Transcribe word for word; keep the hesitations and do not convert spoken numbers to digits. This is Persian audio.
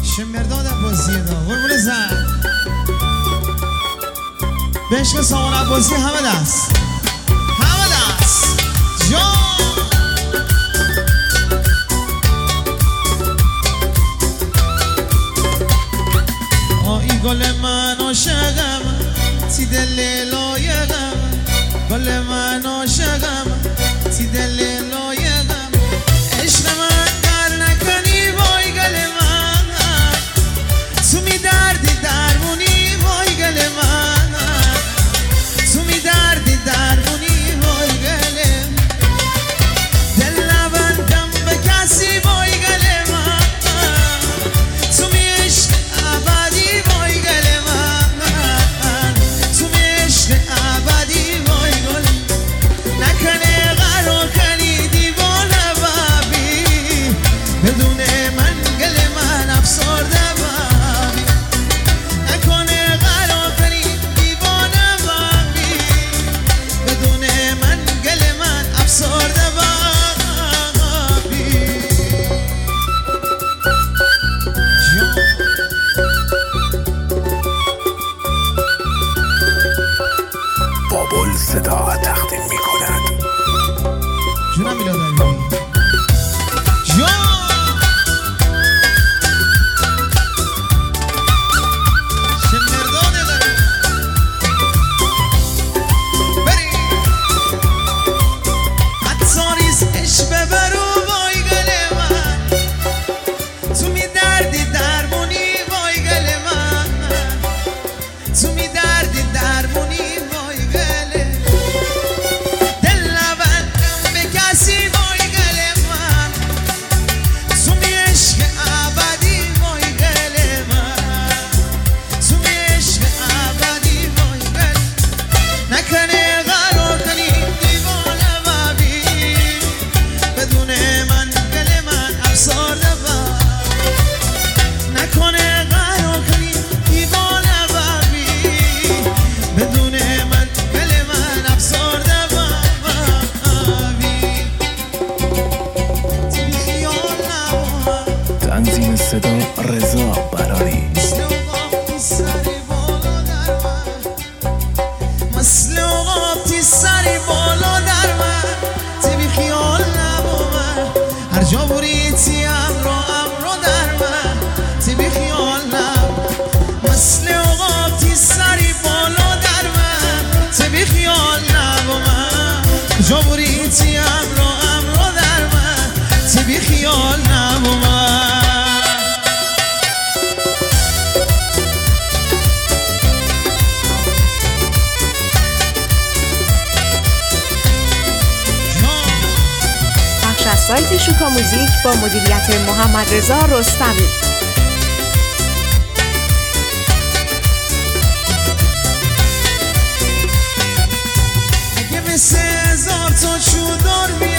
شمرداد عباسی دا قربون زن به عشق سامان عباسی همه دست همه دست جان آی گل من عاشقم تی دل لایقم گل من عاشقم تی دل لایقم عشق من در نکنی وای گل من تو می دردی درمونی وای گل من تو می دردی درمونی وای گل دل نبندم به کسی وای گل من تو می عشق ابدی وای گل من تو می عشق ابدی وای گل نکنه قرار کنی دیوانه بابی بدون من گل من افسرده بابی نکنه قرار کنی دیوانه بابی بدون من گل من افسرده بابی بابل صدا تقدیم می کند. جونم میلاد جان شمردان داره بری حتی ریز عشق ببرو وای گل من تو می دردی درمونی وای گل من تو می دردی درمونی وای گل دل نبندم به کسی وای گل من تو می عشق ابدی وای گل من تو می عشق ابدی وای گل نکنه قرار کنی دیوانه بابی بدون من گل من افسرده بابی نکنه قرار کنی دیوانه بابی بدون من گل من افسرده بابی تو بی خیال نبود تنظیم صدا رضا براری. مثل عقاب سری بالا در من مثل عقاب سری بالا در من تو بی خیال نبود هر جا بریتی امرو امرو در من تو بی خیال نبود مثل عقاب سری بالا در من تو بی خیال نبود هر جا بریتی امرو امرو در من تو بی خیال نبود پخش از سایت شوکا موزیک با مدیریت محمد رضا رستمی. اگه مثل هزار تا چودار